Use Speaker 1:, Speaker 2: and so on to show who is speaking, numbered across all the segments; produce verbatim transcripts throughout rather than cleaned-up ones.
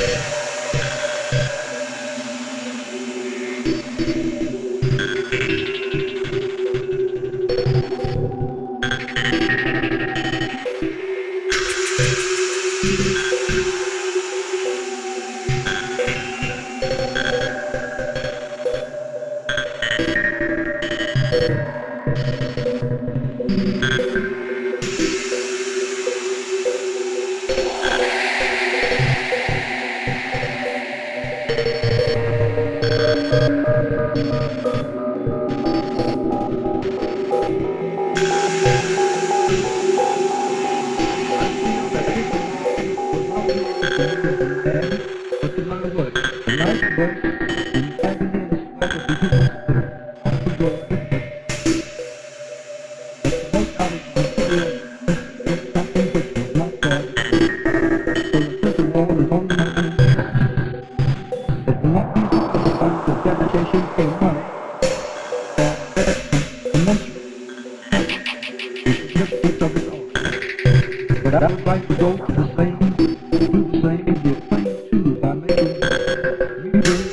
Speaker 1: But I would like to go to the same, do the same, and get plain too by making music.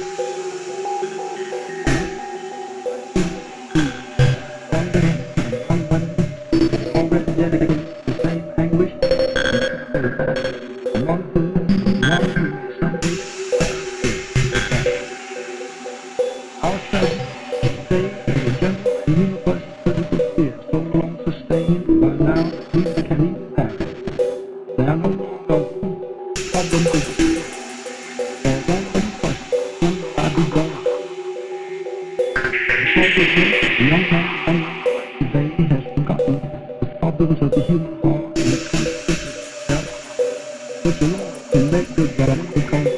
Speaker 1: Already dedicated the same anguish. One food, one food, something. Our study today in the general and universal physical sphere, so long sustained by now we can even have. They are no longer problems of the field. There's only question, will I be gone? Because of this, the young man and today has forgotten the problems of the human heart and the consequences of which alone can make good government because